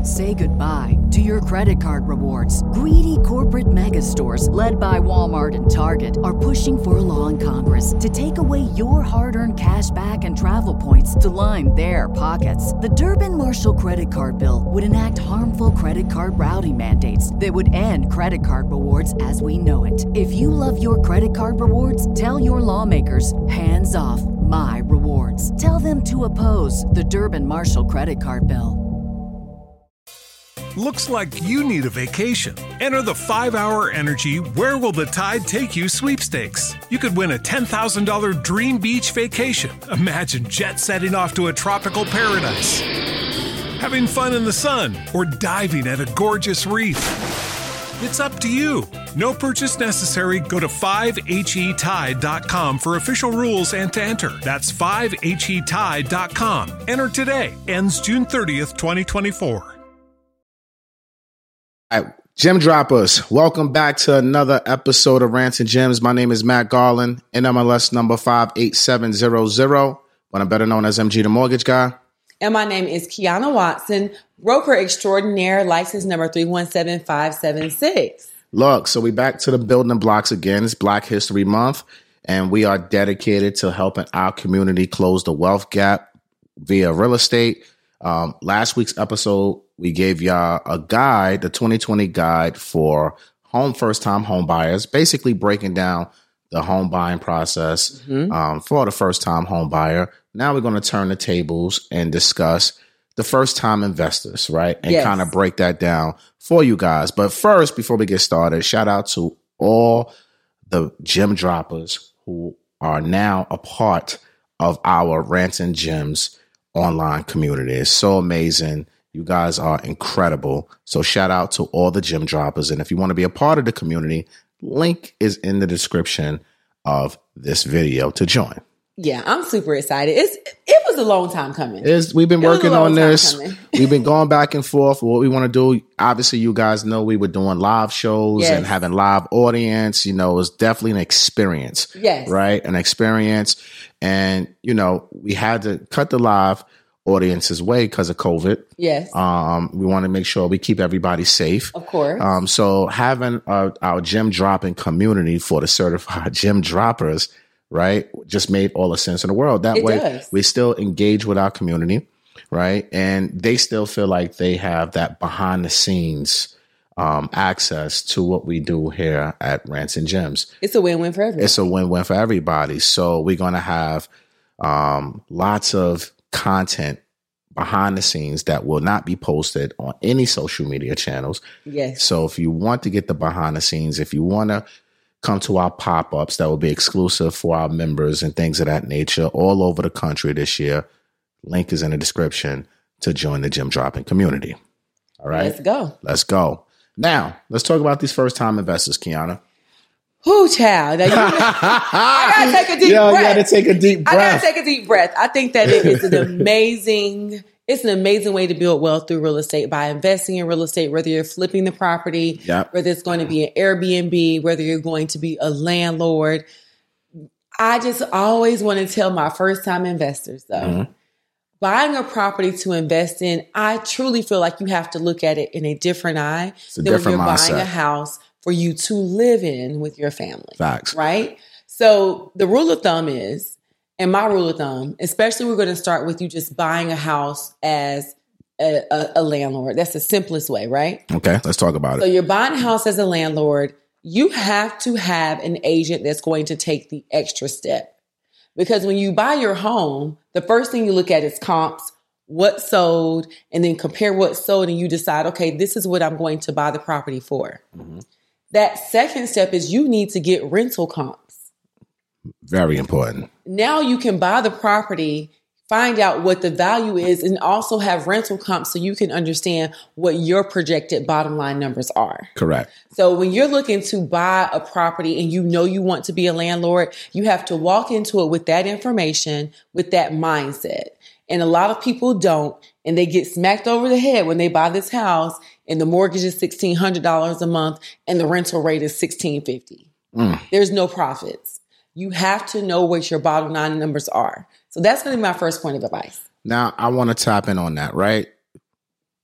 Say goodbye to your credit card rewards. Greedy corporate mega stores, led by Walmart and Target, are pushing for a law in Congress to take away your hard-earned cash back and travel points to line their pockets. The Durbin-Marshall credit card bill would enact harmful credit card routing mandates that would end credit card rewards as we know it. If you love your credit card rewards, tell your lawmakers, hands off my rewards. Tell them to oppose the Durbin-Marshall credit card bill. Looks like you need a vacation. Enter the 5-Hour Energy Where Will the Tide Take You sweepstakes. You could win a $10,000 dream beach vacation. Imagine jet setting off to a tropical paradise, having fun in the sun, or diving at a gorgeous reef. It's up to you. No purchase necessary. Go to 5HETide.com for official rules and to enter. That's 5HETide.com. Enter today. Ends June 30th, 2024. All right, Gem Droppers, welcome back to another episode of Rants and Gems. My name is Matt Garland, NMLS number 58700, but I'm better known as MG the Mortgage Guy. And my name is Kiana Watson, broker extraordinaire, license number 317576. Look, so we back to the building blocks again. It's Black History Month, and we are dedicated to helping our community close the wealth gap via real estate. Last week's episode, we gave y'all a guide, the 2020 guide for first-time home buyers, basically breaking down the home buying process for the first-time home buyer. Now we're going to turn the tables and discuss the first-time investors, right? And kind of break that down for you guys. But first, before we get started, shout out to all the gem droppers who are now a part of our Rants and Gems online community. It's so amazing. You guys are incredible. So shout out to all the gem droppers. And if you want to be a part of the community, link is in the description of this video to join. Yeah, I'm super excited. It was a long time coming. We've been working on this. We've been going back and forth for what we want to do. Obviously, you guys know we were doing live shows and having live audience. You know, it was definitely an experience. Yes. Right? An experience. And, you know, we had to cut the live audience's way because of COVID. Yes. We want to make sure we keep everybody safe. Of course. So having our gem dropping community for the certified gem droppers, right, just made all the sense in the world. That way, we still engage with our community, right? And they still feel like they have that behind the scenes access to what we do here at Rants and Gems. It's a win-win for everybody. It's a win-win for everybody. So we're going to have lots of content behind the scenes that will not be posted on any social media channels. Yes. So if you want to get the behind the scenes, if you want to come to our pop-ups that will be exclusive for our members and things of that nature all over the country this year, link is in the description to join the gem dropping community. All right. Let's go. Now, let's talk about these first-time investors, Kiana. Whoo, child. Now, I got to take a deep breath. You got to take a deep breath. I got to take a deep breath. I think that it's an amazing way to build wealth through real estate by investing in real estate, whether you're flipping the property, whether it's going to be an Airbnb, whether you're going to be a landlord. I just always want to tell my first-time investors, though, buying a property to invest in, I truly feel like you have to look at it in a different eye than when you're buying a house for you to live in with your family. Facts. Right? So the rule of thumb is, and my rule of thumb, especially we're going to start with you just buying a house as a landlord. That's the simplest way, right? Okay, let's talk about it. So you're buying a house as a landlord. You have to have an agent that's going to take the extra step. Because when you buy your home, the first thing you look at is comps, what sold, and then compare what sold, and you decide, okay, this is what I'm going to buy the property for. That second step is you need to get rental comps. Very important. Now you can buy the property, find out what the value is, and also have rental comps so you can understand what your projected bottom line numbers are. Correct. So when you're looking to buy a property and you know you want to be a landlord, you have to walk into it with that information, with that mindset. And a lot of people don't, and they get smacked over the head when they buy this house and the mortgage is $1,600 a month and the rental rate is $1,650. There's no profits. You have to know what your bottom line numbers are. So that's going to be my first point of advice. Now, I want to tap in on that, right?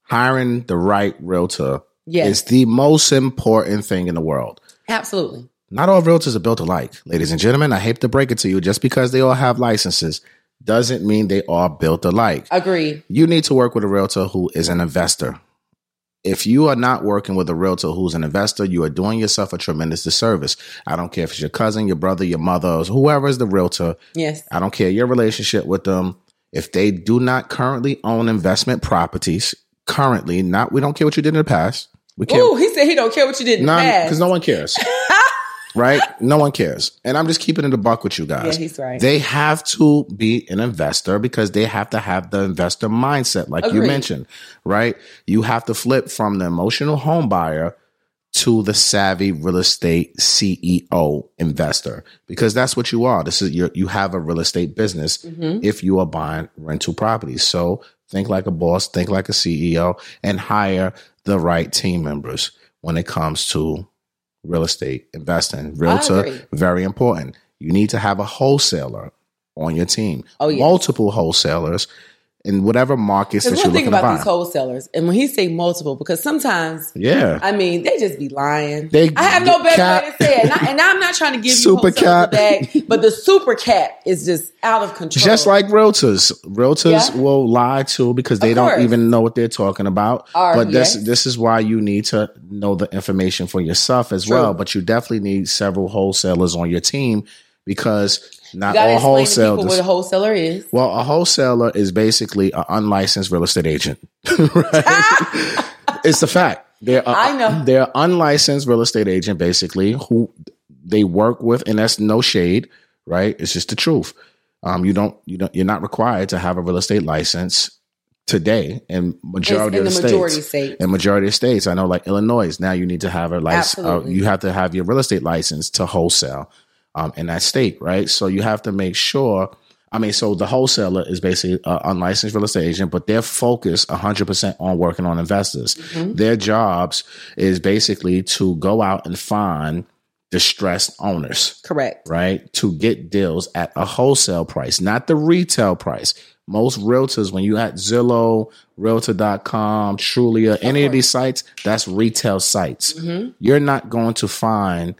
hiring the right realtor is the most important thing in the world. Absolutely. Not all realtors are built alike, ladies and gentlemen. I hate to break it to you. Just because they all have licenses doesn't mean they are built alike. Agreed. You need to work with a realtor who is an investor. If you are not working with a realtor who's an investor, you are doing yourself a tremendous disservice. I don't care if it's your cousin, your brother, your mother, or whoever is the realtor. Yes. I don't care your relationship with them. If they do not currently own investment properties, we don't care what you did in the past. We care. Ooh, he said he don't care what you did in the past. Because no one cares. Right? No one cares. And I'm just keeping it a buck with you guys. Yeah, he's right. They have to be an investor because they have to have the investor mindset, like you mentioned, right? You have to flip from the emotional home buyer to the savvy real estate CEO investor, because that's what you are. You have a real estate business if you are buying rental properties. So think like a boss, think like a CEO, and hire the right team members when it comes to real estate investing. Realtor, very important. You need to have a wholesaler on your team. Multiple wholesalers in whatever markets that you're looking to buy. One thing about these wholesalers, and when he say multiple, because sometimes, I mean, they just be lying. I have no better way to say it. And I'm not trying to give you the bag, but the super cap is just out of control. Just like realtors. Realtors will lie too because they don't even know what they're talking about. But this is why you need to know the information for yourself as well. But you definitely need several wholesalers on your team, because not all wholesalers. What a wholesaler is. Well, a wholesaler is basically an unlicensed real estate agent. Right? It's the fact. I know. They're an unlicensed real estate agent, basically, who they work with, and that's no shade, right? It's just the truth. You're not required to have a real estate license today in majority of the states. In majority of states, I know, like Illinois, now you need to have a license. You have to have your real estate license to wholesale. In that state, right? So you have to make sure. So the wholesaler is basically an unlicensed real estate agent, but they're focused 100% on working on investors. Their jobs is basically to go out and find distressed owners. Correct. Right? To get deals at a wholesale price, not the retail price. Most realtors, when you at Zillow, Realtor.com, Trulia, any of these sites, that's retail sites. You're not going to find,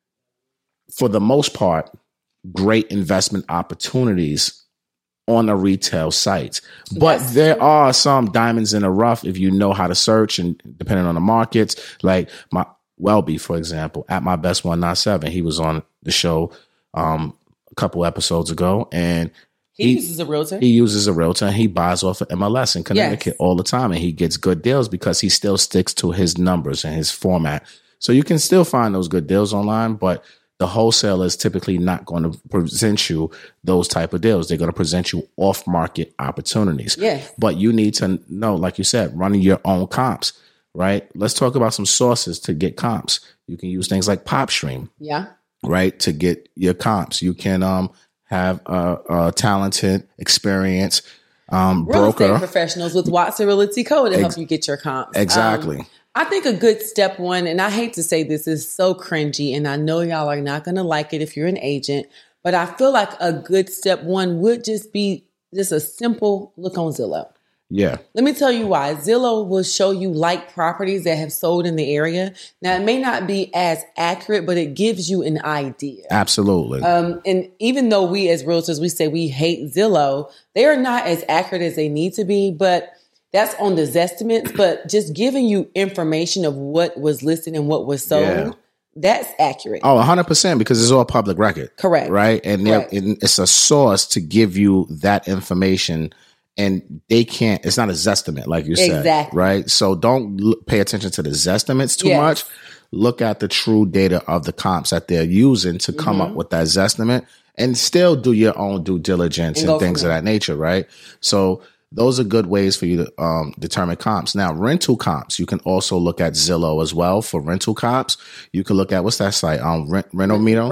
for the most part, great investment opportunities on a retail site. But there are some diamonds in the rough if you know how to search, and depending on the markets, like my Welby, for example, at My Best 197, he was on the show a couple episodes ago, and he uses a realtor. He uses a realtor, and he buys off of MLS in Connecticut all the time, and he gets good deals because he still sticks to his numbers and his format. So you can still find those good deals online, but the wholesaler is typically not going to present you those type of deals. They're going to present you off-market opportunities. Yes. But you need to know, like you said, running your own comps, right? Let's talk about some sources to get comps. You can use things like PopStream. Yeah. Right? To get your comps. You can have a talented, experienced broker. Real estate professionals with Watson Realty Co. to help you get your comps. Exactly. I think a good step one, and I hate to say this, is so cringy, and I know y'all are not going to like it if you're an agent, but I feel like a good step one would just be just a simple look on Zillow. Yeah. Let me tell you why. Zillow will show you like properties that have sold in the area. Now, it may not be as accurate, but it gives you an idea. Absolutely. And even though we as realtors, we say we hate Zillow, they are not as accurate as they need to be, but that's on the Zestimates, but just giving you information of what was listed and what was sold, that's accurate. Oh, 100%, because it's all public record. Correct. Right? And it's a source to give you that information, and they can't, it's not a Zestimate, like you said. Exactly. Right? So don't pay attention to the Zestimates too much. Look at the true data of the comps that they're using to come up with that Zestimate, and still do your own due diligence and things of that nature, right? So those are good ways for you to determine comps. Now, rental comps, you can also look at Zillow as well for rental comps. You can look at, what's that site? Rentometer.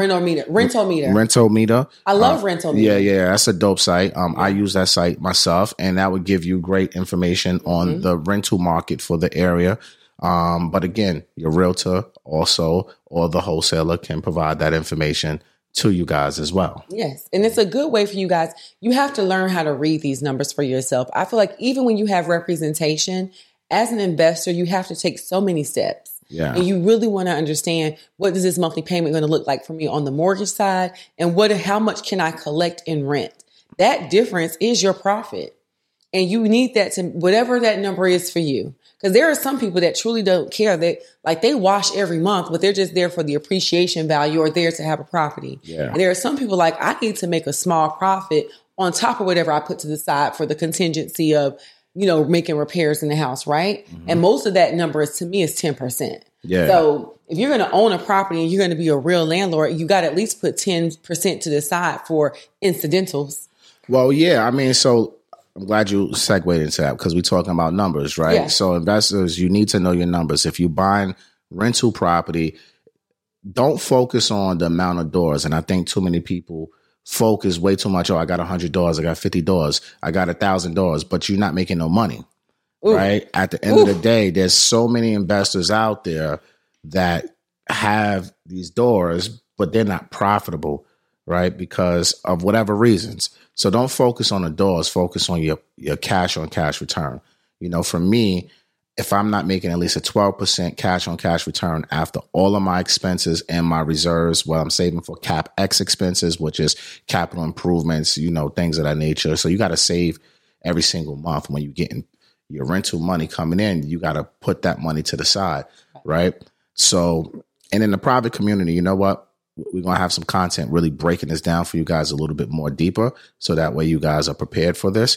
I love Rentometer. Yeah. That's a dope site. I use that site myself, and that would give you great information on the rental market for the area. But again, your realtor also, or the wholesaler, can provide that information to you guys as well. Yes. And it's a good way for you guys. You have to learn how to read these numbers for yourself. I feel like even when you have representation as an investor, you have to take so many steps. Yeah. And you really want to understand, what is this monthly payment going to look like for me on the mortgage side? And how much can I collect in rent? That difference is your profit. And you need that to, whatever that number is for you. Because there are some people that truly don't care. They wash every month, but they're just there for the appreciation value or there to have a property. Yeah. And there are some people like, I need to make a small profit on top of whatever I put to the side for the contingency of, making repairs in the house, right? Mm-hmm. And most of that number to me is 10%. Yeah. So if you're going to own a property and you're going to be a real landlord, you got to at least put 10% to the side for incidentals. Well, yeah. I mean, so I'm glad you segued into that because we're talking about numbers, right? Yeah. So investors, you need to know your numbers. If you're buying rental property, don't focus on the amount of doors. And I think too many people focus way too much. Oh, I got 100 doors. I got 50 doors. I got 1,000 doors, but you're not making no money, right? At the end of the day, there's so many investors out there that have these doors, but they're not profitable, right? Because of whatever reasons. So don't focus on the doors, focus on your cash on cash return. For me, if I'm not making at least a 12% cash on cash return after all of my expenses and my reserves, what I'm saving for CapEx expenses, which is capital improvements, things of that nature. So you got to save every single month when you getting your rental money coming in, you got to put that money to the side, right? So, and in the private community, you know what? We're going to have some content really breaking this down for you guys a little bit more deeper. So that way you guys are prepared for this.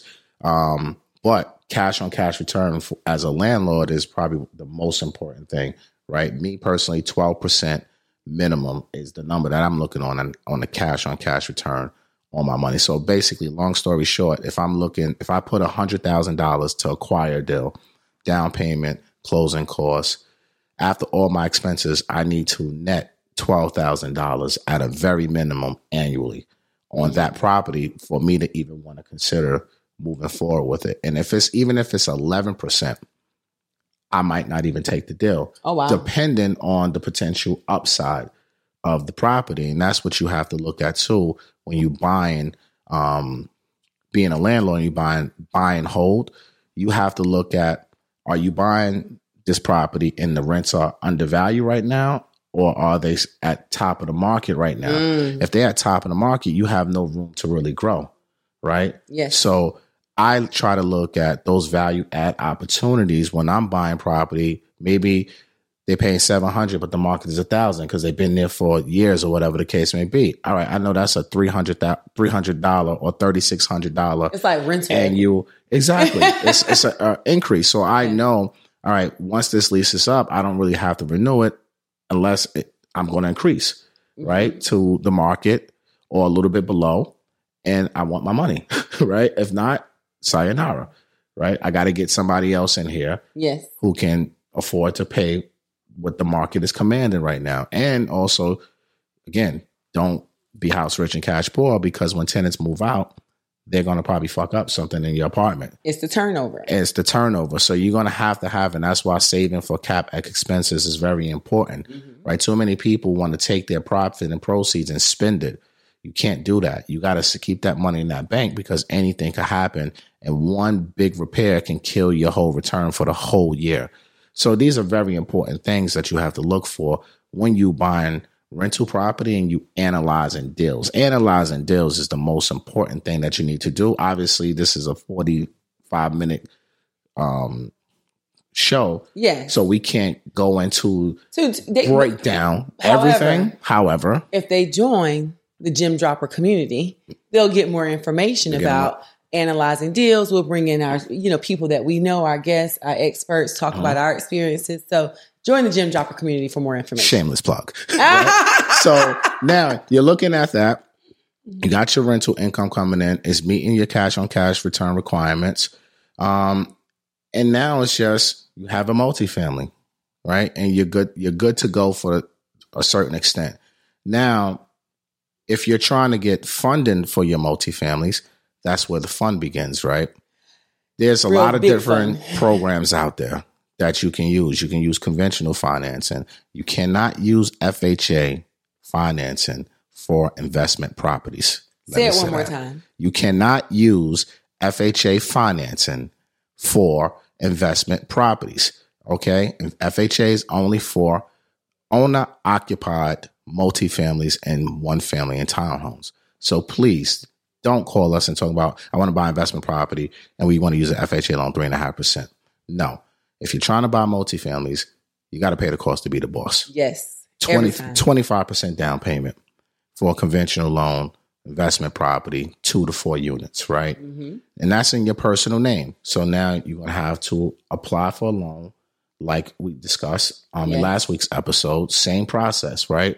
But cash on cash return as a landlord is probably the most important thing, right? Me personally, 12% minimum is the number that I'm looking on the cash on cash return on my money. So basically, long story short, if I put $100,000 to acquire a deal, down payment, closing costs, after all my expenses, I need to net $12,000 at a very minimum annually on that property for me to even want to consider moving forward with it. And even if it's 11%, I might not even take the deal. Oh, wow. Depending on the potential upside of the property. And that's what you have to look at too when you buying, being a landlord and you buy and hold. You have to look at, are you buying this property and the rents are undervalued right now? Or are they at top of the market right now? If they're at top of the market, you have no room to really grow, right? Yes. So I try to look at those value add opportunities when I'm buying property. Maybe they're paying $700, but the market is $1,000 because they've been there for years or whatever the case may be. All right, I know that's a $300 or $3,600. It's like rental. And you exactly, it's an increase. So I know, all right, once this lease is up, I don't really have to renew it unless I'm going to increase, right, to the market or a little bit below, and I want my money, right? If not, sayonara, right? I got to get somebody else in here who can afford to pay what the market is commanding right now. And also, again, don't be house rich and cash poor, because when tenants move out, they're going to probably fuck up something in your apartment. It's the turnover. So you're going to have, and that's why saving for CapEx expenses is very important, right? Too many people want to take their profit and proceeds and spend it. You can't do that. You got to keep that money in that bank, because anything could happen, and one big repair can kill your whole return for the whole year. So these are very important things that you have to look for when you buying rental property and you analyzing deals. Analyzing deals is the most important thing that you need to do. Obviously, this is a 45-minute show. Yeah. So we can't go into break down everything. However, if they join the Gem Dropper community, they'll get more information about analyzing deals. We'll bring in our, people that we know, our guests, our experts, talk about our experiences. So join the Gem Dropper community for more information. Shameless plug. Right? So now you're looking at that. You got your rental income coming in. It's meeting your cash on cash return requirements. And now it's just, you have a multifamily, right? And you're good to go for a certain extent. Now, if you're trying to get funding for your multifamilies, that's where the fun begins, right? There's a lot of different programs out there that you can use. You can use conventional financing. You cannot use FHA financing for investment properties. Say it one more time. You cannot use FHA financing for investment properties. Okay. And FHA is only for owner occupied multifamilies and one family and townhomes. So please don't call us and talk about, I want to buy investment property and we want to use an FHA loan 3.5%. No. If you're trying to buy multifamilies, you got to pay the cost to be the boss. Yes. 25% down payment for a conventional loan, investment property, 2 to 4 units, right? Mm-hmm. And that's in your personal name. So now you're going to have to apply for a loan like we discussed in last week's episode. Same process, right?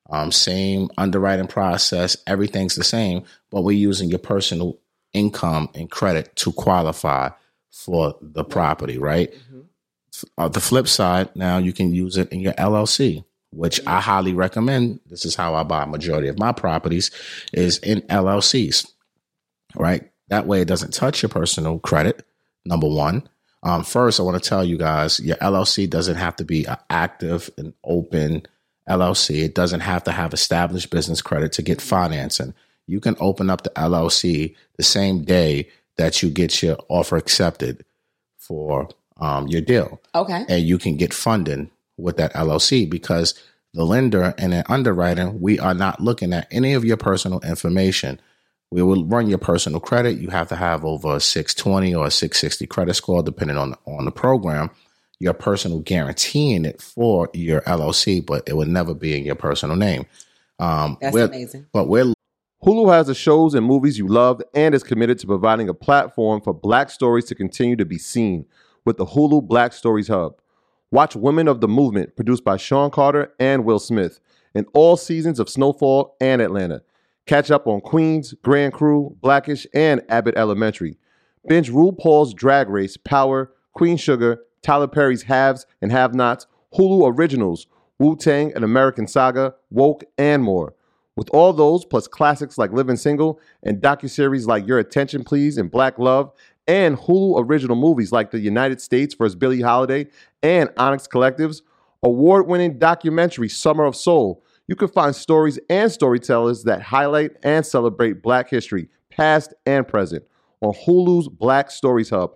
Same underwriting process. Everything's the same, but we're using your personal income and credit to qualify for the property, right? Mm-hmm. The flip side, now you can use it in your LLC, which I highly recommend. This is how I buy a majority of my properties, is in LLCs, right? That way it doesn't touch your personal credit, number one. First, I want to tell you guys, your LLC doesn't have to be an active and open LLC. It doesn't have to have established business credit to get financing. You can open up the LLC the same day that you get your offer accepted for your deal. Okay. And you can get funding with that LLC because the lender and in underwriting, we are not looking at any of your personal information. We will run your personal credit. You have to have over a 620 or a 660 credit score, depending on the program. Your personal guaranteeing it for your LLC, but it would never be in your personal name. That's amazing. Hulu has the shows and movies you love and is committed to providing a platform for Black stories to continue to be seen with the Hulu Black Stories Hub. Watch Women of the Movement, produced by Sean Carter and Will Smith, in all seasons of Snowfall and Atlanta. Catch up on Queens, Grand Crew, Blackish, and Abbott Elementary. Binge RuPaul's Drag Race, Power, Queen Sugar, Tyler Perry's Haves and Have-Nots, Hulu Originals, Wu-Tang, An American Saga, Woke, and more. With all those, plus classics like Living Single and docuseries like Your Attention Please and Black Love, and Hulu original movies like The United States vs. Billie Holiday and Onyx Collective's award-winning documentary Summer of Soul, you can find stories and storytellers that highlight and celebrate Black history, past and present, on Hulu's Black Stories Hub,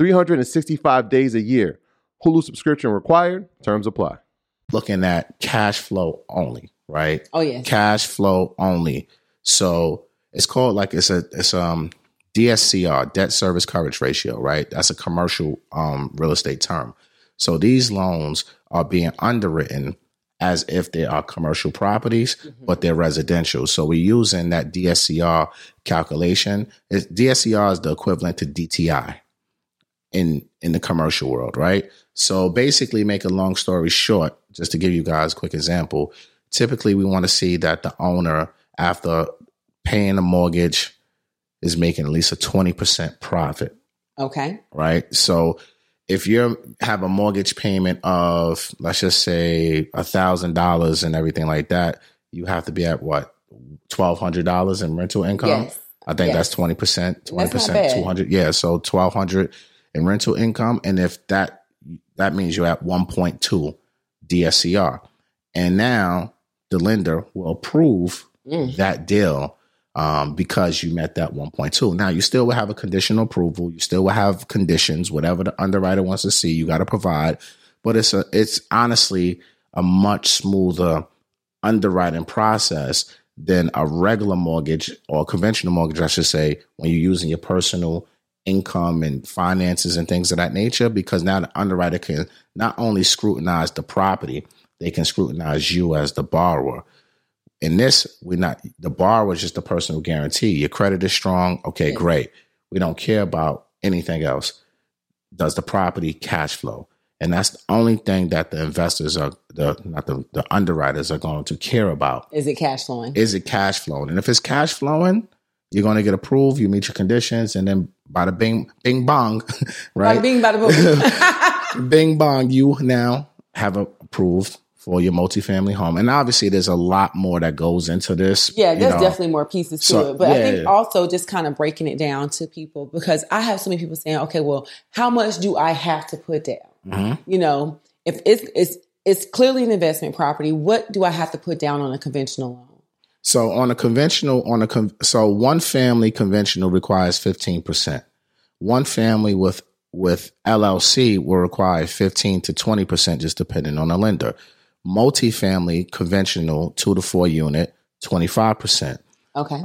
365 days a year. Hulu subscription required. Terms apply. Looking at cash flow only, right? Oh, yes. Cash flow only. So it's called like it's DSCR, debt service coverage ratio, right? That's a commercial real estate term. So these loans are being underwritten as if they are commercial properties, but they're residential. So we're using that DSCR calculation. DSCR is the equivalent to DTI in the commercial world, right? So basically, make a long story short, just to give you guys a quick example, typically we want to see that the owner, after paying a mortgage, is making at least a 20% profit. Okay. Right? So if you have a mortgage payment of, let's just say, $1,000 and everything like that, you have to be at what, $1,200 in rental income? Yes. I think that's 20%, 200. Yeah. So $1,200 in rental income. And if that means you're at 1.2 DSCR. And now the lender will approve that deal because you met that 1.2. Now, you still will have a conditional approval. You still will have conditions, whatever the underwriter wants to see, you got to provide. But it's honestly a much smoother underwriting process than a regular mortgage or conventional mortgage, I should say, when you're using your personal income and finances and things of that nature, because now the underwriter can not only scrutinize the property, they can scrutinize you as the borrower. In this, the borrower is just the personal guarantee. Your credit is strong. Okay, great. We don't care about anything else. Does the property cash flow? And that's the only thing that the investors the underwriters are going to care about. Is it cash flowing? Is it cash flowing? And if it's cash flowing, you're going to get approved. You meet your conditions, and then bada bing, bing bong, right? Bada bing, bada boom. Bing bong, you now have approved for your multifamily home. And obviously there's a lot more that goes into this. Yeah, there's definitely more pieces to it. But I think also just kind of breaking it down to people, because I have so many people saying, okay, well, how much do I have to put down? Mm-hmm. You know, if it's clearly an investment property, what do I have to put down on a conventional loan? So on a conventional, one family conventional requires 15%. One family with with LLC will require 15 to 20%, just depending on the lender. Multifamily, conventional, 2 to 4 unit, 25%. Okay.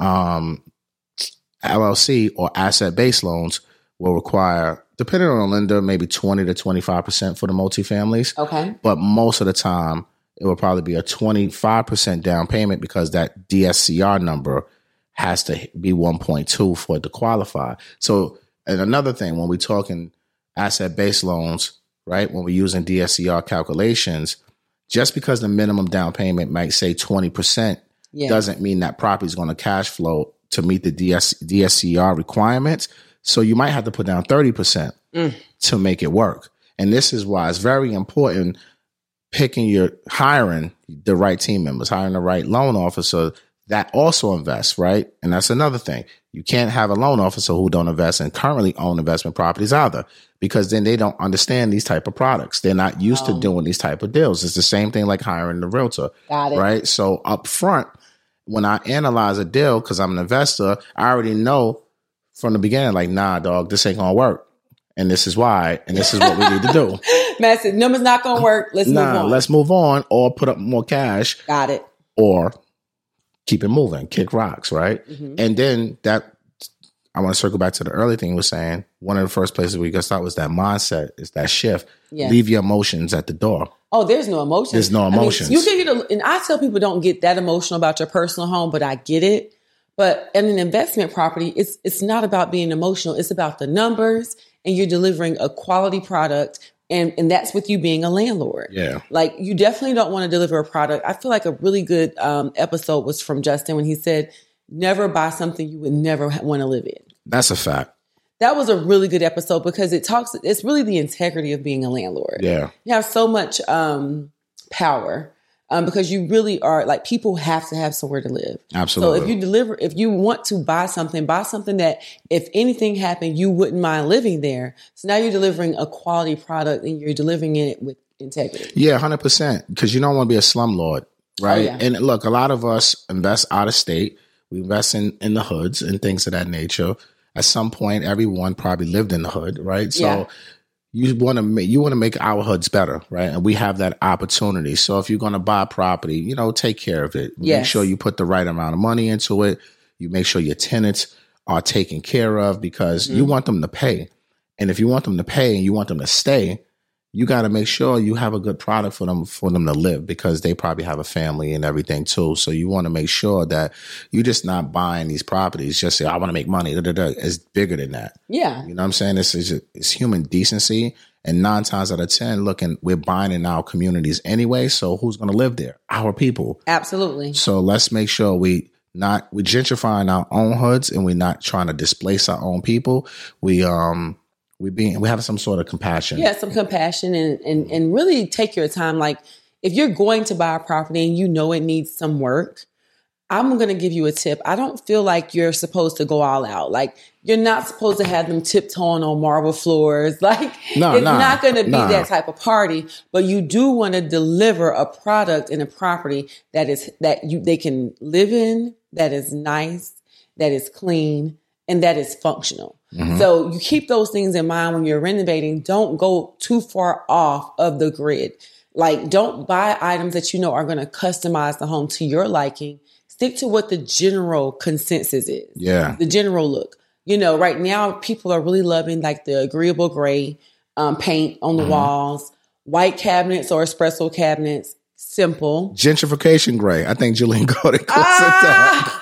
LLC or asset-based loans will require, depending on the lender, maybe 20 to 25% for the multifamilies. Okay. But most of the time, it will probably be a 25% down payment because that DSCR number has to be 1.2 for it to qualify. So, and another thing, when we're talking asset-based loans, right, when we're using DSCR calculations, just because the minimum down payment might say 20% doesn't mean that property is going to cash flow to meet the DSCR requirements. So you might have to put down 30% to make it work. And this is why it's very important hiring the right team members, hiring the right loan officer that also invests, right? And that's another thing. You can't have a loan officer who don't invest and currently own investment properties either, because then they don't understand these type of products. They're not used to doing these type of deals. It's the same thing like hiring the realtor. Got it. Right? So up front, when I analyze a deal, because I'm an investor, I already know from the beginning, like, nah, dog, this ain't going to work. And this is why, and this is what we need to do. Matt said, numbers not going to work. Let's move on. Let's move on, or put up more cash. Got it. Or keep it moving, kick rocks, right? Mm-hmm. And then I want to circle back to the early thing we were saying. One of the first places we got to start was that mindset, is that shift. Yes. Leave your emotions at the door. Oh, there's no emotions. There's no emotions. I mean, you can get and I tell people don't get that emotional about your personal home, but I get it. But in an investment property, it's not about being emotional. It's about the numbers, and you're delivering a quality product. And that's with you being a landlord. Yeah. Like, you definitely don't want to deliver a product. I feel like a really good episode was from Justin when he said, never buy something you would never want to live in. That's a fact. That was a really good episode because it's really the integrity of being a landlord. Yeah. You have so much power because you really are, like, people have to have somewhere to live. Absolutely. So if you want to buy something that if anything happened, you wouldn't mind living there. So now you're delivering a quality product and you're delivering it with integrity. Yeah, 100%. Because you don't want to be a slumlord, right? Oh, yeah. And look, a lot of us invest out of state. We invest in the hoods and things of that nature. At some point, everyone probably lived in the hood, right? So you want to make our hoods better, right? And we have that opportunity. So if you're going to buy a property, take care of it. Yes. Make sure you put the right amount of money into it. You make sure your tenants are taken care of, because you want them to pay. And if you want them to pay and you want them to stay, you got to make sure you have a good product for them to live, because they probably have a family and everything too. So you want to make sure that you're just not buying these properties just say, I want to make money. It's bigger than that. Yeah. You know what I'm saying? It's human decency. And 9 times out of 10, we're buying in our communities anyway. So who's going to live there? Our people. Absolutely. So let's make sure we're gentrifying our own hoods, and we're not trying to displace our own people. We have some sort of compassion. Yeah, some compassion and really take your time. Like, if you're going to buy a property and you know it needs some work, I'm going to give you a tip. I don't feel like you're supposed to go all out. Like, you're not supposed to have them tiptoeing on marble floors. Like, it's not going to be that type of party, but you do want to deliver a product and a property they can live in, that is nice, that is clean, and that is functional. Mm-hmm. So you keep those things in mind when you're renovating. Don't go too far off of the grid. Like, don't buy items that you know are going to customize the home to your liking. Stick to what the general consensus is. Yeah. The general look. Right now people are really loving like the agreeable gray paint on the walls, white cabinets or espresso cabinets. Simple. Gentrification gray. I think Julian Gordon calls it that.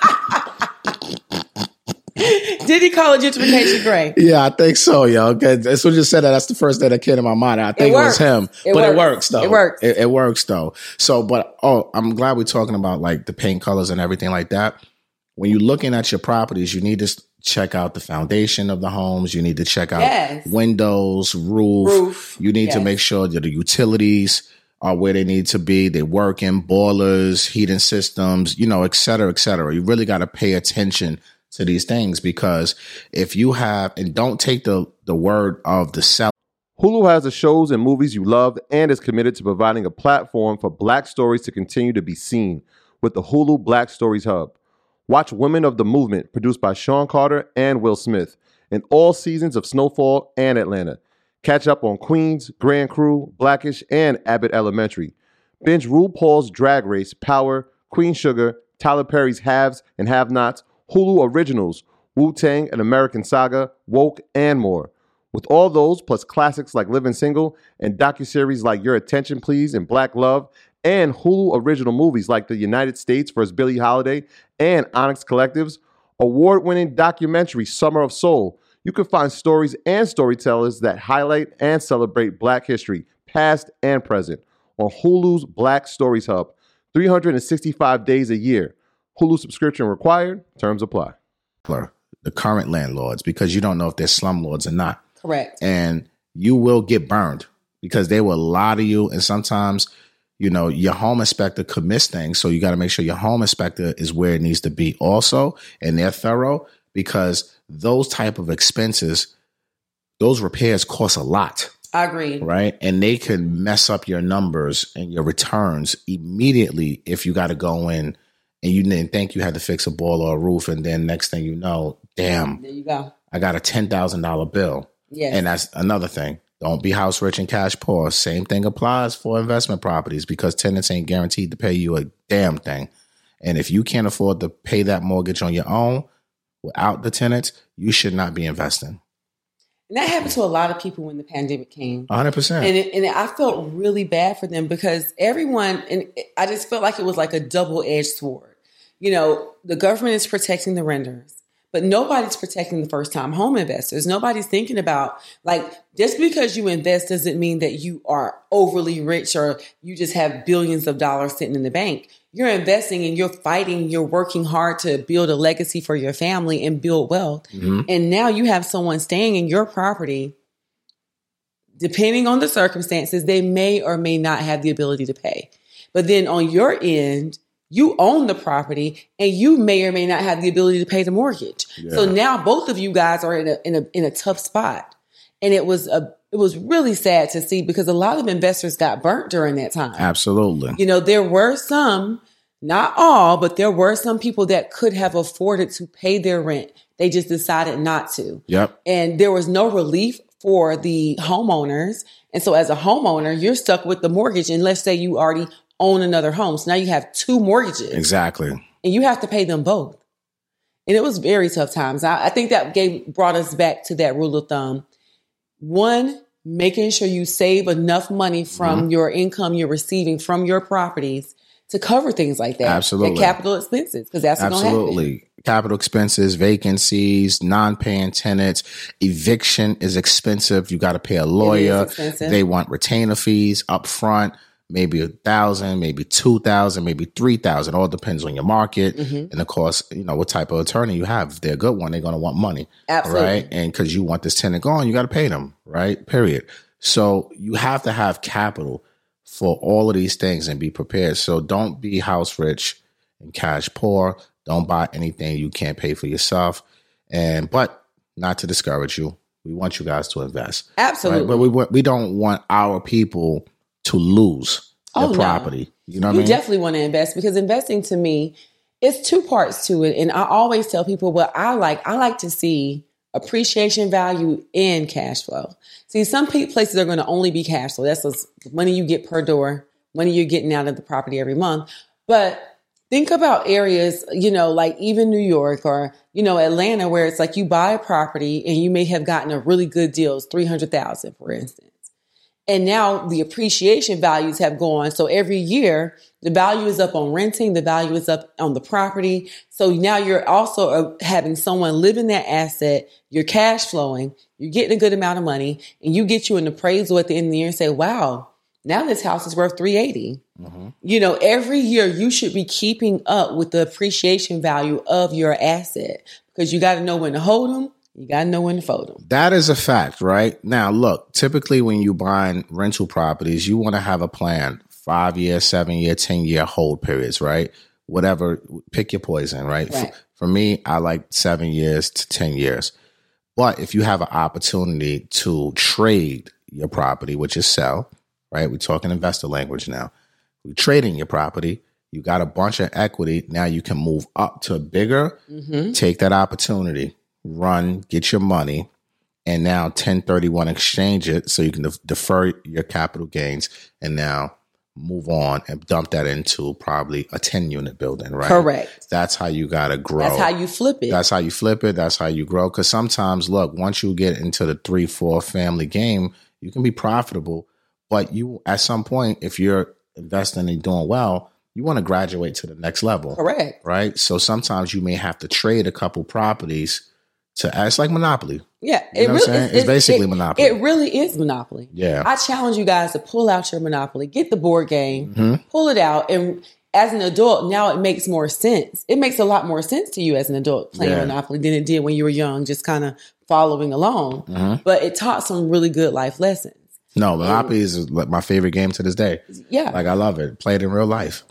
Did he call it gentrification gray? Yeah, I think so, yo. As soon as you said that, that's the first thing that came to my mind. I think it was him. It works, though. It works. It works, though. So, I'm glad we're talking about like the paint colors and everything like that. When you're looking at your properties, you need to check out the foundation of the homes. You need to check out windows, roof. You need to make sure that the utilities are where they need to be. They're working, boilers, heating systems, et cetera, et cetera. You really got to pay attention to these things, because if you have, and don't take the word of the seller. Hulu has the shows and movies you love and is committed to providing a platform for Black stories to continue to be seen with the Hulu Black Stories Hub. Watch Women of the Movement, produced by Sean Carter and Will Smith, in all seasons of Snowfall and Atlanta. Catch up on Queens, Grand Crew, Blackish, and Abbott Elementary. Binge RuPaul's Drag Race, Power, Queen Sugar, Tyler Perry's Haves and Have-Nots, Hulu Originals, Wu-Tang, An American Saga, Woke, and more. With all those, plus classics like Living Single and docuseries like Your Attention Please and Black Love, and Hulu original movies like The United States vs. Billie Holiday and Onyx Collective's award-winning documentary Summer of Soul, you can find stories and storytellers that highlight and celebrate Black history, past and present, on Hulu's Black Stories Hub, 365 days a year. Hulu subscription required. Terms apply. The current landlords, because you don't know if they're slumlords or not. Correct. And you will get burned because they will lie to you. And sometimes, you know, your home inspector could miss things. So you got to make sure your home inspector is where it needs to be also. And they're thorough, because those type of expenses, those repairs cost a lot. I agree. Right. And they can mess up your numbers and your returns immediately if you got to go in and you didn't think you had to fix a boiler or a roof. And then next thing you know, damn, there you go. I got a $10,000 bill. Yes. And that's another thing. Don't be house rich and cash poor. Same thing applies for investment properties, because tenants ain't guaranteed to pay you a damn thing. And if you can't afford to pay that mortgage on your own without the tenants, you should not be investing. And that happened to a lot of people when the pandemic came. 100%. And I felt really bad for them, because everyone, and I just felt like it was like a double-edged sword. You know, the government is protecting the renters, but nobody's protecting the first-time home investors. Nobody's thinking about, like, just because you invest doesn't mean that you are overly rich or you just have billions of dollars sitting in the bank. You're investing and you're fighting, you're working hard to build a legacy for your family and build wealth. Mm-hmm. And now you have someone staying in your property. Depending on the circumstances, they may or may not have the ability to pay. But then on your end, you own the property and you may or may not have the ability to pay the mortgage. Yeah. So now both of you guys are in a tough spot. And it was really sad to see, because a lot of investors got burnt during that time. Absolutely. You know, there were some, not all, but there were some people that could have afforded to pay their rent. They just decided not to. Yep. And there was no relief for the homeowners. And so as a homeowner, you're stuck with the mortgage. And let's say you already own another home. So now you have two mortgages. Exactly. And you have to pay them both. And it was very tough times. I think that brought us back to that rule of thumb. One, making sure you save enough money from your income you're receiving from your properties to cover things like that. Absolutely. And capital expenses, because that's what's going to happen. Absolutely. Capital expenses, vacancies, non-paying tenants, eviction is expensive. You got to pay a lawyer. They want retainer fees up front. Maybe $1,000, maybe $2,000, maybe $3,000. All depends on your market. Mm-hmm. And of course, you know, what type of attorney you have. If they're a good one, they're going to want money. Absolutely. Right. And because you want this tenant gone, you got to pay them. Right. Period. So you have to have capital for all of these things and be prepared. So don't be house rich and cash poor. Don't buy anything you can't pay for yourself. But not to discourage you. We want you guys to invest. Absolutely. Right? But we don't want our people to lose their property. No. You know what I mean? You definitely want to invest, because investing, to me, it's two parts to it. And I always tell people what I like to see appreciation value and cash flow. See, some places are going to only be cash flow. That's the money you get per door, money you're getting out of the property every month. But think about areas, you know, like even New York or, you know, Atlanta, where it's like you buy a property and you may have gotten a really good deal, $300,000, for instance. And now the appreciation values have gone. So every year, the value is up on renting. The value is up on the property. So now you're also having someone live in that asset. You're cash flowing. You're getting a good amount of money. And you get you an appraisal at the end of the year and say, wow, now this house is worth $380,000. Mm-hmm. You know, every year you should be keeping up with the appreciation value of your asset, because you got to know when to hold them. You got to know when to fold them. That is a fact, right? Now, look, typically when you buy rental properties, you want to have a plan, 5-year, 7-year, 10-year hold periods, right? Whatever, pick your poison, right? For me, I like 7 years to 10 years. But if you have an opportunity to trade your property, which is sell, right? We're talking investor language now. We're trading your property. You got a bunch of equity. Now you can move up to bigger. Mm-hmm. Take that opportunity. Run, get your money, and now 1031 exchange it so you can defer your capital gains and now move on and dump that into probably a 10-unit building, right? Correct. That's how you got to grow. That's how you flip it. That's how you flip it. That's how you grow. Because sometimes, look, once you get into the 3-4 family game, you can be profitable. But you, at some point, if you're investing and doing well, you want to graduate to the next level. Correct. Right? So sometimes you may have to trade a couple properties it's like Monopoly. Yeah. You know what I'm saying? It's basically Monopoly. It really is Monopoly. Yeah. I challenge you guys to pull out your Monopoly, get the board game, pull it out. And as an adult, now it makes more sense. It makes a lot more sense to you as an adult playing Monopoly than it did when you were young, just kind of following along. But it taught some really good life lessons. No, Monopoly is like my favorite game to this day. Yeah. Like, I love it. Play it in real life.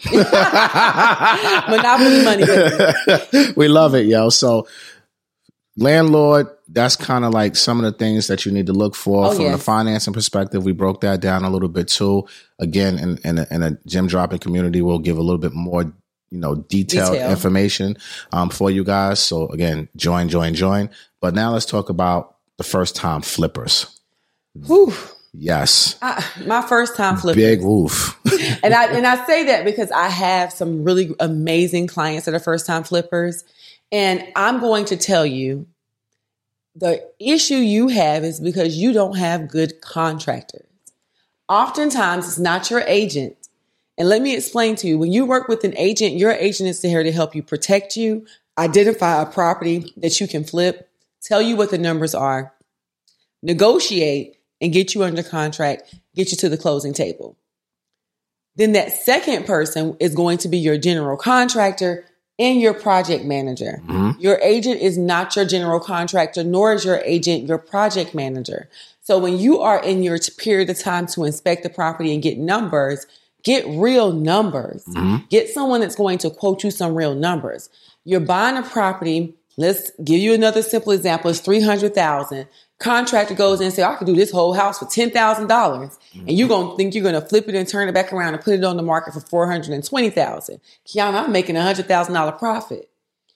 Monopoly money. We love it, yo. So, landlord, that's kind of like some of the things that you need to look for from the financing perspective. We broke that down a little bit too. Again, in a gem dropping community, we'll give a little bit more, detailed information for you guys. So again, join. But now let's talk about the first time flippers. Whew. Yes. My first time flippers. Big woof. and I say that because I have some really amazing clients that are first time flippers. And I'm going to tell you, the issue you have is because you don't have good contractors. Oftentimes, it's not your agent. And let me explain to you, when you work with an agent, your agent is here to help you protect you, identify a property that you can flip, tell you what the numbers are, negotiate, and get you under contract, get you to the closing table. Then that second person is going to be your general contractor and your project manager. Your agent is not your general contractor, nor is your agent your project manager. So when you are in your period of time to inspect the property and get numbers, get real numbers. Get someone that's going to quote you some real numbers. You're buying a property. Let's give you another simple example. It's $300,000. Contractor goes in and says, I could do this whole house for $10,000. And you're going to think you're going to flip it and turn it back around and put it on the market for $420,000. Kiana, I'm making $100,000 profit.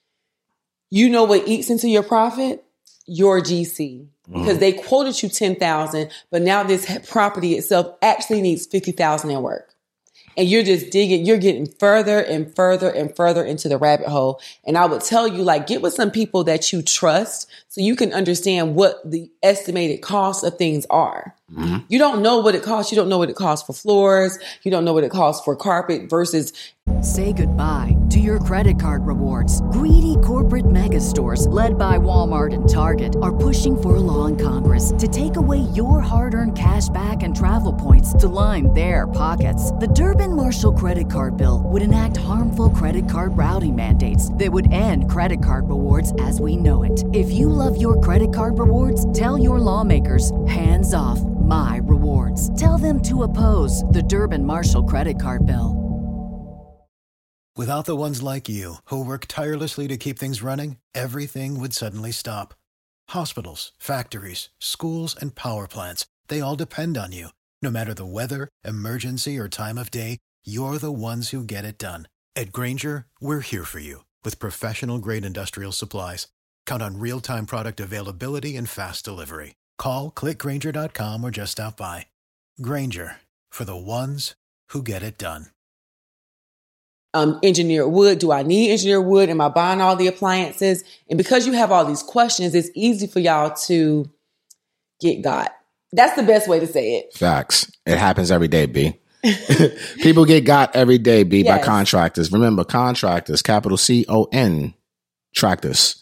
You know what eats into your profit? Your GC. Because they quoted you $10,000, but now this property itself actually needs $50,000 in work. And you're just digging, you're getting further and further and further into the rabbit hole. And I would tell you, get with some people that you trust so you can understand what the estimated cost of things are. You don't know what it costs. You don't know what it costs for floors. You don't know what it costs for carpet versus. Say goodbye to your credit card rewards. Greedy corporate mega stores, led by Walmart and Target, are pushing for a law in Congress to take away your hard-earned cash back and travel points to line their pockets. The Durbin-Marshall credit card bill would enact harmful credit card routing mandates that would end credit card rewards as we know it. If you love your credit card rewards, tell your lawmakers, hands off my rewards. Tell them to oppose the Durbin-Marshall credit card bill. Without the ones like you, who work tirelessly to keep things running, everything would suddenly stop. Hospitals, factories, schools, and power plants, they all depend on you. No matter the weather, emergency, or time of day, you're the ones who get it done. At Grainger, we're here for you with professional-grade industrial supplies. Count on real-time product availability and fast delivery. Call, clickgrainger.com, or just stop by. Grainger, for the ones who get it done. Engineered wood. Do I need engineered wood? Am I buying all the appliances? And because you have all these questions, it's easy for y'all to get got. That's the best way to say it. Facts. It happens every day, B. People get got every day, B, by contractors. Remember, contractors, capital C-O-N, tractors.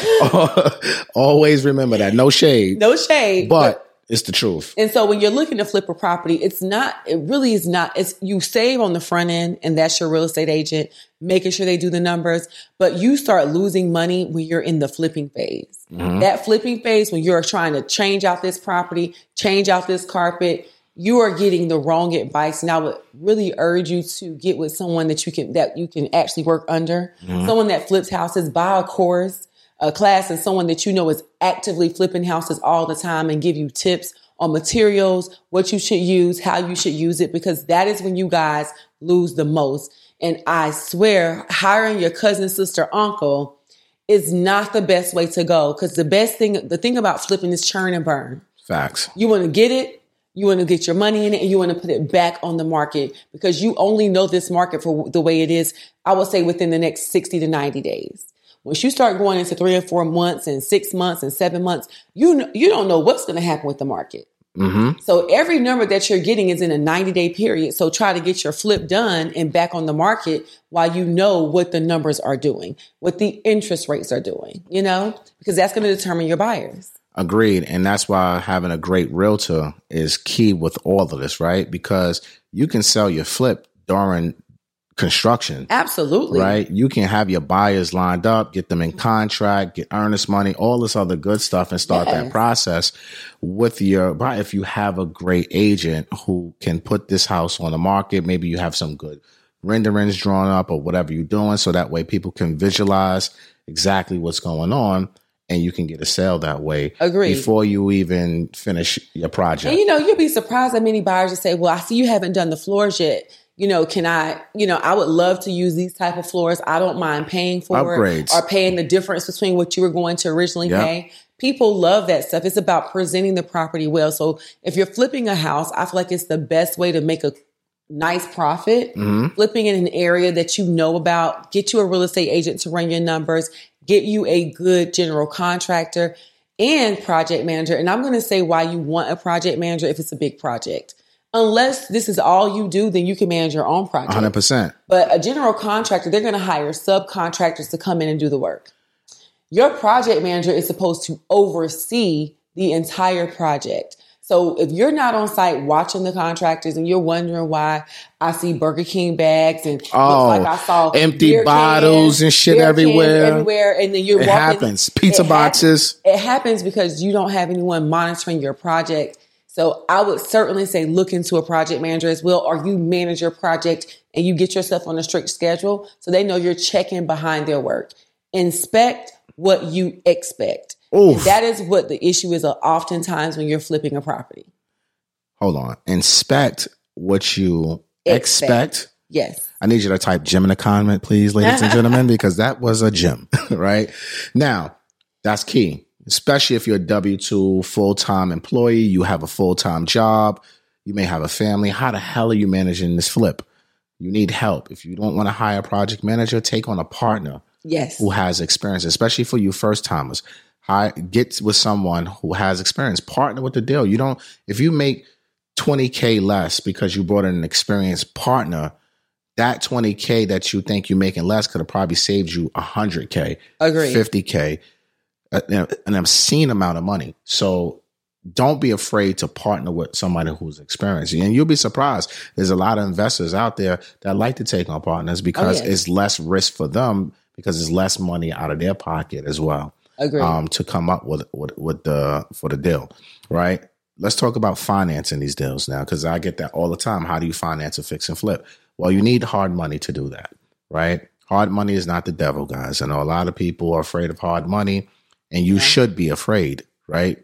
Always remember that. No shade. No shade. But it's the truth. And so when you're looking to flip a property, it really is not, you save on the front end, and that's your real estate agent, making sure they do the numbers, but you start losing money when you're in the flipping phase. That flipping phase, when you're trying to change out this property, change out this carpet, you are getting the wrong advice. And I would really urge you to get with someone that you can actually work under, someone that flips houses, buy a course, a class, and someone that you know is actively flipping houses all the time and give you tips on materials, what you should use, how you should use it, because that is when you guys lose the most. And I swear, hiring your cousin, sister, uncle is not the best way to go, because the thing about flipping is churn and burn. Facts. You want to get it, you want to get your money in it, and you want to put it back on the market, because you only know this market for the way it is, I would say, within the next 60 to 90 days. Once you start going into 3 or 4 months and 6 months and 7 months, you don't know what's going to happen with the market. Mm-hmm. So every number that you're getting is in a 90-day period. So try to get your flip done and back on the market while you know what the numbers are doing, what the interest rates are doing, because that's going to determine your buyers. Agreed. And that's why having a great realtor is key with all of this, right? Because you can sell your flip during construction. Absolutely. Right? You can have your buyers lined up, get them in contract, get earnest money, all this other good stuff, and start that process with your buyer. If you have a great agent who can put this house on the market, maybe you have some good renderings drawn up or whatever you're doing, so that way people can visualize exactly what's going on, and you can get a sale that way. Agreed. Before you even finish your project. And you'll be surprised that many buyers just say, well, I see you haven't done the floors yet. Can I would love to use these type of floors. I don't mind paying for upgrades it or paying the difference between what you were going to originally pay. People love that stuff. It's about presenting the property well. So if you're flipping a house, I feel like it's the best way to make a nice profit. Mm-hmm. Flipping in an area that you know about, get you a real estate agent to run your numbers, get you a good general contractor and project manager. And I'm going to say why you want a project manager if it's a big project. Unless this is all you do, then you can manage your own project. 100%. But a general contractor, they're going to hire subcontractors to come in and do the work. Your project manager is supposed to oversee the entire project. So if you're not on site watching the contractors and you're wondering why I see Burger King bags and looks like I saw empty bottles and shit everywhere, and then you're walking. It happens. Pizza boxes. It happens because you don't have anyone monitoring your project. So I would certainly say look into a project manager as well, or you manage your project and you get yourself on a strict schedule so they know you're checking behind their work. Inspect what you expect. And that is what the issue is oftentimes when you're flipping a property. Hold on. Inspect what you expect. Yes. I need you to type gym in the comment, please, ladies and gentlemen, because that was a gym, right? Now, that's key. Especially if you're a W-2 full-time employee, you have a full-time job, you may have a family. How the hell are you managing this flip? You need help. If you don't want to hire a project manager, take on a partner who has experience, especially for you first-timers. Get with someone who has experience. Partner with the deal. If you make $20K less because you brought in an experienced partner, that $20K that you think you're making less could have probably saved you $100K, Agreed. $50K. An obscene amount of money. So don't be afraid to partner with somebody who's experienced. And you'll be surprised. There's a lot of investors out there that like to take on partners because it's less risk for them, because it's less money out of their pocket as well. Agreed. To come up with for the deal, right? Let's talk about financing these deals now, because I get that all the time. How do you finance a fix and flip? Well, you need hard money to do that, right? Hard money is not the devil, guys. I know a lot of people are afraid of hard money. And you should be afraid, right?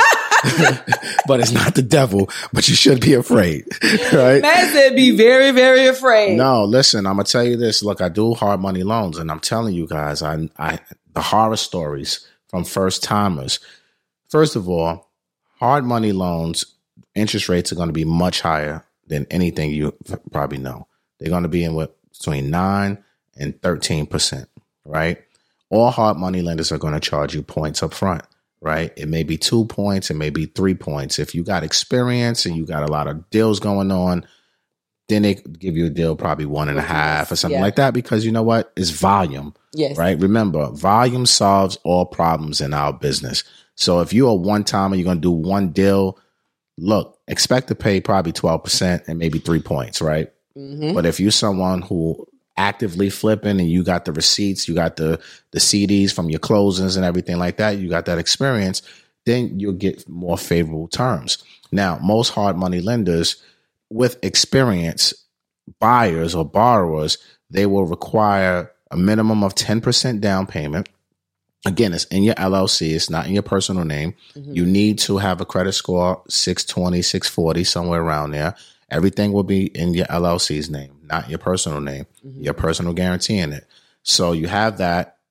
But it's not the devil, but you should be afraid, right? Man said be very, very afraid. No, listen, I'm going to tell you this. Look, I do hard money loans, and I'm telling you guys, the horror stories from first timers. First of all, hard money loans, interest rates are going to be much higher than anything you probably know. They're going to be in between 9 and 13%, right? All hard money lenders are going to charge you points up front, right? It may be 2 points, it may be 3 points. If you got experience and you got a lot of deals going on, then they give you a deal probably 1.5 or something like that, because you know what? It's volume, right? Remember, volume solves all problems in our business. So if you're a one-timer, you're going to do one deal, look, expect to pay probably 12% and maybe 3 points, right? Mm-hmm. But if you're someone who actively flipping and you got the receipts, you got the CDs from your closings and everything like that, you got that experience, then you'll get more favorable terms. Now, most hard money lenders with experience, buyers or borrowers, they will require a minimum of 10% down payment. Again, it's in your LLC. It's not in your personal name. Mm-hmm. You need to have a credit score 620, 640, somewhere around there. Everything will be in your LLC's name, not your personal name, your personal guarantee in it. So you have that.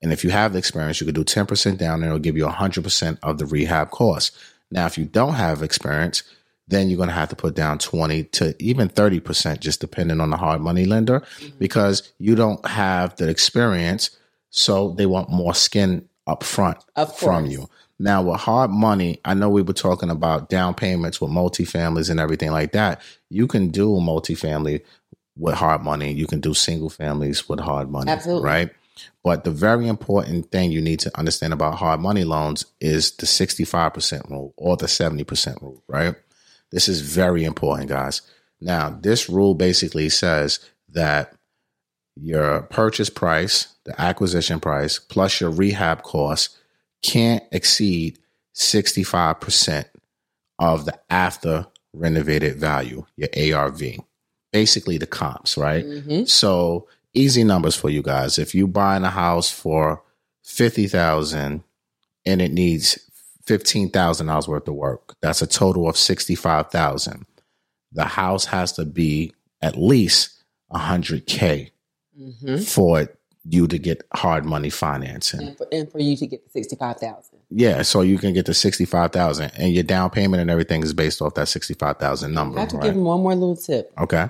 And if you have the experience, you could do 10% down and it'll give you 100% of the rehab cost. Now, if you don't have experience, then you're going to have to put down 20 to even 30%, just depending on the hard money lender, because you don't have the experience. So they want more skin up front from you. Now, with hard money, I know we were talking about down payments with multifamilies and everything like that. You can do multifamily with hard money. You can do single families with hard money. Absolutely. Right? But the very important thing you need to understand about hard money loans is the 65% rule or the 70% rule, right? This is very important, guys. Now, this rule basically says that your purchase price, the acquisition price, plus your rehab costs can't exceed 65% of the after renovated value, your ARV. Basically the comps, right? So easy numbers for you guys. If you buying a house for $50,000 and it needs $15,000 worth of work, that's a total of $65,000. The house has to be at least $100K for you to get hard money financing, and for you to get the $65,000. Yeah, so you can get the $65,000, and your down payment and everything is based off that $65,000 number. I have to give them one more little tip. Okay.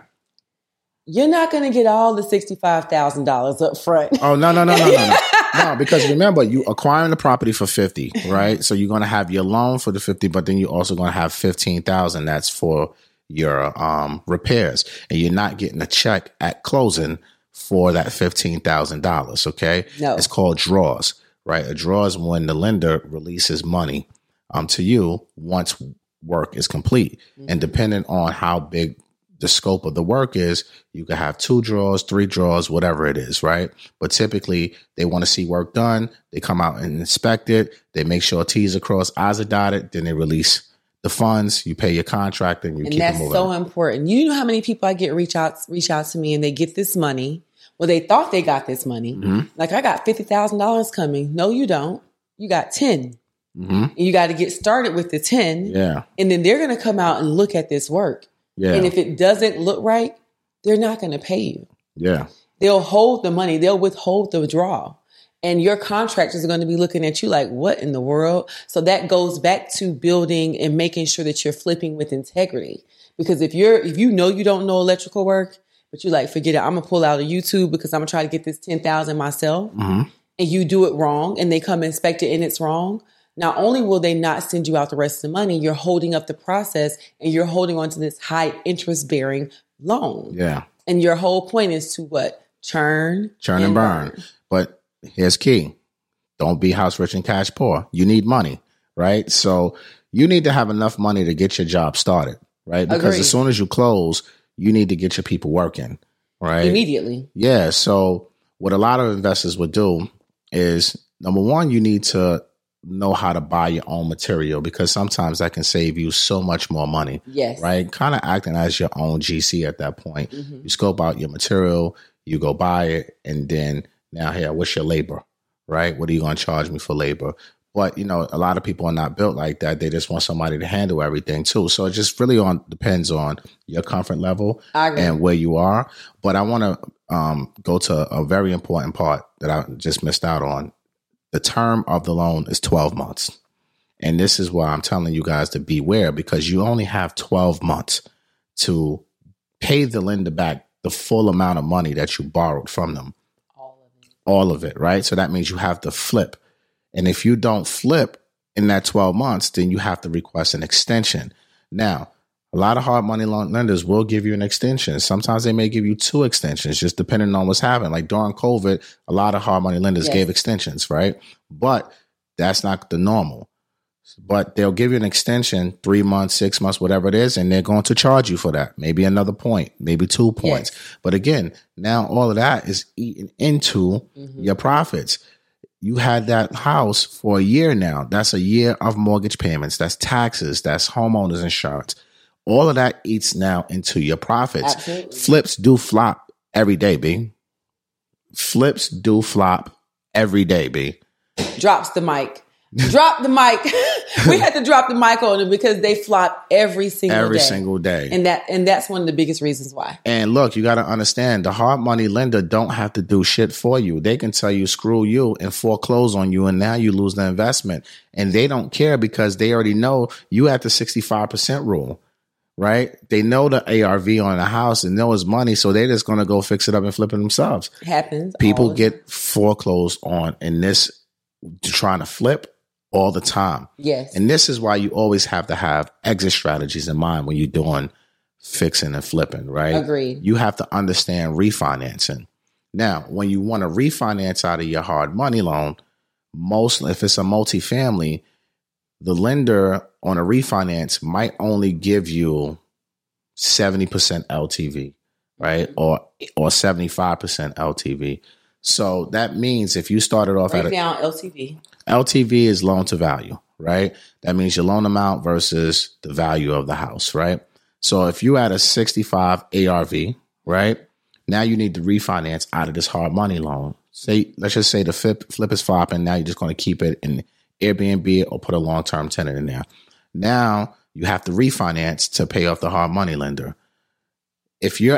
You're not going to get all the $65,000 up front. Oh, no. No, because remember, you acquiring the property for $50,000, right? So you're going to have your loan for the $50,000, but then you're also going to have $15,000 that's for your repairs, and you're not getting a check at closing for that $15,000. Okay, no, it's called draws, right? A draw is when the lender releases money to you once work is complete, and depending on how big the scope of the work is, you can have 2 draws, 3 draws, whatever it is, right? But typically they want to see work done. They come out and inspect it. They make sure T's are crossed, I's are dotted. Then they release the funds. You pay your contract and you keep it moving. And that's so important. You know how many people I get reach out to me and they get this money. Well, they thought they got this money. Like, I got $50,000 coming. No, you don't. You got 10. And you got to get started with the 10. Yeah. And then they're going to come out and look at this work. Yeah. And if it doesn't look right, they're not going to pay you. Yeah. They'll hold the money. They'll withhold the withdrawal. And your contractors are going to be looking at you like, what in the world? So that goes back to building and making sure that you're flipping with integrity. Because if you know you don't know electrical work, but you're like, forget it, I'm going to pull out a YouTube because I'm going to try to get this $10,000 myself. And you do it wrong and they come inspect it and it's wrong. Not only will they not send you out the rest of the money, you're holding up the process and you're holding on to this high interest bearing loan. Yeah. And your whole point is to what? Churn and burn. But here's key. Don't be house rich and cash poor. You need money, right? So you need to have enough money to get your job started, right? Because as soon as you close, you need to get your people working, right? Immediately. Yeah. So what a lot of investors would do is, number one, you need to know how to buy your own material, because sometimes that can save you so much more money. Yes. Right? Kind of acting as your own GC at that point. You scope out your material, you go buy it, and then now here, what's your labor? Right? What are you going to charge me for labor? But, you know, a lot of people are not built like that. They just want somebody to handle everything too. So it just really depends on your comfort level and where you are. But I want to go to a very important part that I just missed out on. The term of the loan is 12 months. And this is why I'm telling you guys to beware, because you only have 12 months to pay the lender back the full amount of money that you borrowed from them. All of it, right? So that means you have to flip. And if you don't flip in that 12 months, then you have to request an extension. Now, a lot of hard money loan lenders will give you an extension. Sometimes they may give you 2 extensions, just depending on what's happening. Like during COVID, a lot of hard money lenders gave extensions, right? But that's not the normal. But they'll give you an extension, 3 months, 6 months, whatever it is, and they're going to charge you for that. Maybe another point, maybe 2 points. But again, now all of that is eaten into your profits. You had that house for a year now. That's a year of mortgage payments. That's taxes. That's homeowners insurance. All of that eats now into your profits. Absolutely. Flips do flop every day, B. Flips do flop every day, B. Drops the mic. Drop the mic. We had to drop the mic on them because they flop every single day. And that's one of the biggest reasons why. And look, you got to understand, the hard money lender don't have to do shit for you. They can tell you, screw you, and foreclose on you, and now you lose the investment. And they don't care because they already know you at the 65% rule, right? They know the ARV on the house and know it's money, so they're just going to go fix it up and flip it themselves. It happens. People get foreclosed on in this trying to flip all the time. Yes. And this is why you always have to have exit strategies in mind when you're doing fixing and flipping, right? Agreed. You have to understand refinancing. Now, when you want to refinance out of your hard money loan, if it's a multifamily, the lender on a refinance might only give you 70% LTV, right? Or 75% LTV. So that means if you started off break down LTV. LTV is loan to value, right? That means your loan amount versus the value of the house, right? So if you had a 65 ARV, right? Now you need to refinance out of this hard money loan. Let's just say the flip is flopping. Now you're just going to keep it in Airbnb or put a long-term tenant in there. Now you have to refinance to pay off the hard money lender. If you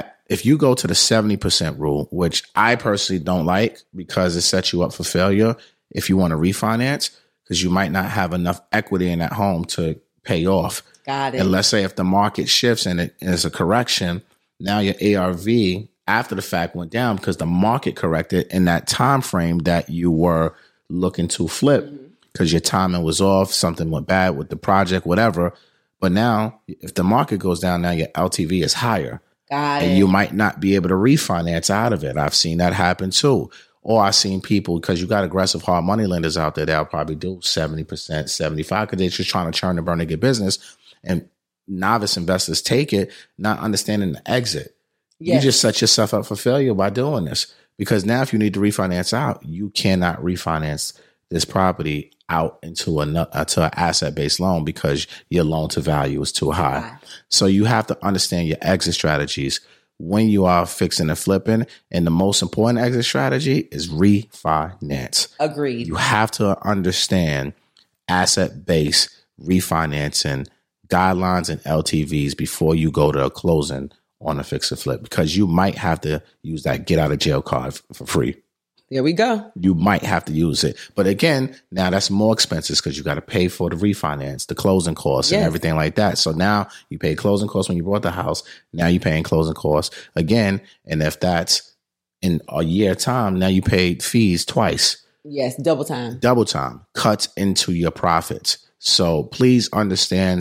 go to the 70% rule, which I personally don't like because it sets you up for failure if you want to refinance, because you might not have enough equity in that home to pay off. Got it. And let's say if the market shifts and it is a correction, now your ARV after the fact went down because the market corrected in that time frame that you were looking to flip because your timing was off, something went bad with the project, whatever. But now if the market goes down, now your LTV is higher. Got it. And you might not be able to refinance out of it. I've seen that happen too. Or I've seen people, because you got aggressive hard money lenders out there, they'll probably do 70%, 75%, because they're just trying to churn and burn to get business. And novice investors take it, not understanding the exit. Yes. You just set yourself up for failure by doing this. Because now if you need to refinance out, you cannot refinance this property out into an asset-based loan because your loan to value is too high. Wow. So you have to understand your exit strategies when you are fixing and flipping. And the most important exit strategy is refinance. Agreed. You have to understand asset-based refinancing guidelines and LTVs before you go to a closing on a fix and flip, because you might have to use that get out of jail card for free. There we go. You might have to use it. But again, now that's more expenses because you got to pay for the refinance, the closing costs and everything like that. So now you pay closing costs when you bought the house. Now you're paying closing costs again. And if that's in a year time, now you paid fees twice. Yes, double time. Double time. Cuts into your profits. So please understand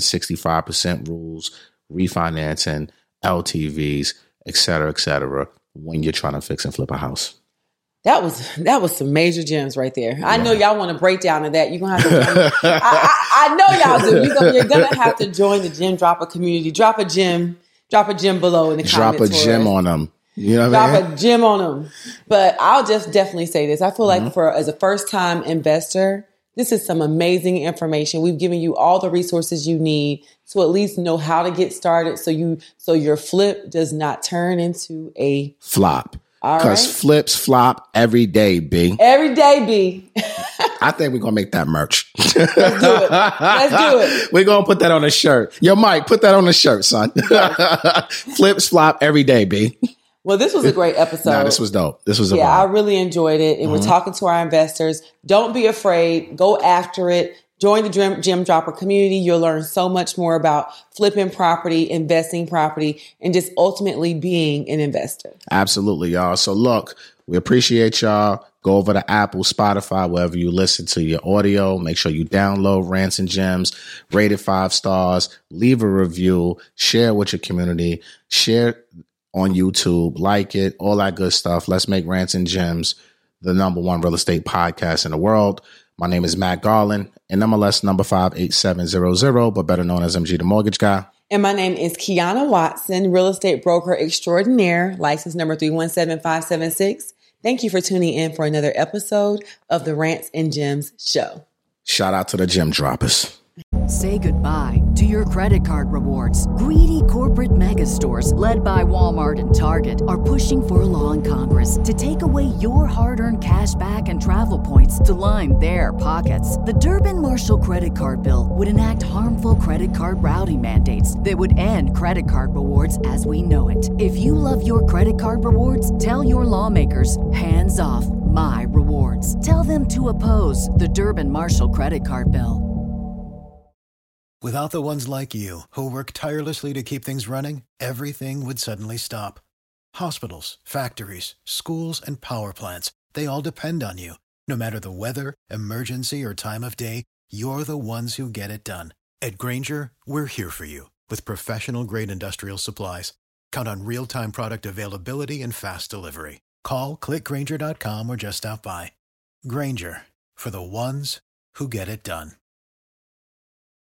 65% rules, refinancing, LTVs, et cetera, when you're trying to fix and flip a house. That was some major gems right there. I know y'all want to break down to that. You're going to have to join. I know y'all do. You're going to have to join the Gem Dropper community. Drop a gem below in the comments. Drop a gem on them. You know what I mean? Drop a gem on them. But I'll just definitely say this. I feel like as a first-time investor, this is some amazing information. We've given you all the resources you need to at least know how to get started so your flip does not turn into a flop. Because flips flop every day, B. Every day, B. I think we're going to make that merch. Let's do it. We're going to put that on a shirt. Yo, Mike, put that on a shirt, son. Flips flop every day, B. Well, this was a great episode. No, this was dope. This was a vibe. I really enjoyed it. And we're talking to our investors. Don't be afraid. Go after it. Join the Gem Dropper community. You'll learn so much more about flipping property, investing property, and just ultimately being an investor. Absolutely, y'all. So look, we appreciate y'all. Go over to Apple, Spotify, wherever you listen to your audio. Make sure you download Rants and Gems, rate it 5 stars, leave a review, share with your community, share on YouTube, like it, all that good stuff. Let's make Rants and Gems the #1 real estate podcast in the world. My name is Matt Garland, and NMLS number 58700, but better known as MG the Mortgage Guy. And my name is Kiana Watson, real estate broker extraordinaire, license number 317576. Thank you for tuning in for another episode of the Rants and Gems show. Shout out to the Gem Droppers. Say goodbye to your credit card rewards. Greedy corporate mega stores, led by Walmart and Target, are pushing for a law in Congress to take away your hard-earned cash back and travel points to line their pockets. The Durbin-Marshall credit card bill would enact harmful credit card routing mandates that would end credit card rewards as we know it. If you love your credit card rewards, tell your lawmakers, hands off my rewards. Tell them to oppose the Durbin-Marshall credit card bill. Without the ones like you, who work tirelessly to keep things running, everything would suddenly stop. Hospitals, factories, schools, and power plants, they all depend on you. No matter the weather, emergency, or time of day, you're the ones who get it done. At Grainger, we're here for you with professional-grade industrial supplies. Count on real-time product availability and fast delivery. Call, click Grainger.com, or just stop by. Grainger, for the ones who get it done.